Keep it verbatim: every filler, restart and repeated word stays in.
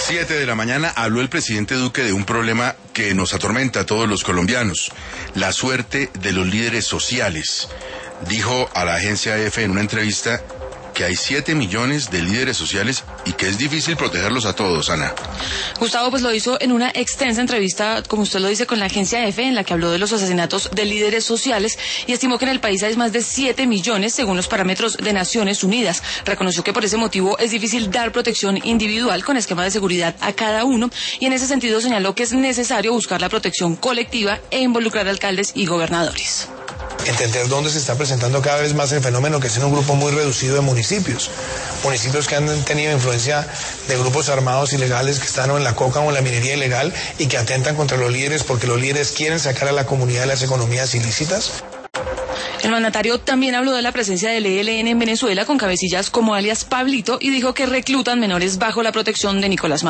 Siete de la mañana habló el presidente Duque de un problema que nos atormenta a todos los colombianos, la suerte de los líderes sociales. Dijo a la agencia E F en una entrevista que hay siete millones de líderes sociales y que es difícil protegerlos a todos, Ana. Gustavo, pues lo hizo en una extensa entrevista, como usted lo dice, con la agencia E F, en la que habló de los asesinatos de líderes sociales y estimó que en el país hay más de siete millones según los parámetros de Naciones Unidas. Reconoció que por ese motivo es difícil dar protección individual con esquema de seguridad a cada uno y en ese sentido señaló que es necesario buscar la protección colectiva e involucrar a alcaldes y gobernadores. Entender dónde se está presentando cada vez más el fenómeno, que es en un grupo muy reducido de municipios. Municipios que han tenido influencia de grupos armados ilegales que están o en la coca o en la minería ilegal y que atentan contra los líderes porque los líderes quieren sacar a la comunidad de las economías ilícitas. El mandatario también habló de la presencia del E L N en Venezuela con cabecillas como alias Pablito y dijo que reclutan menores bajo la protección de Nicolás Maduro.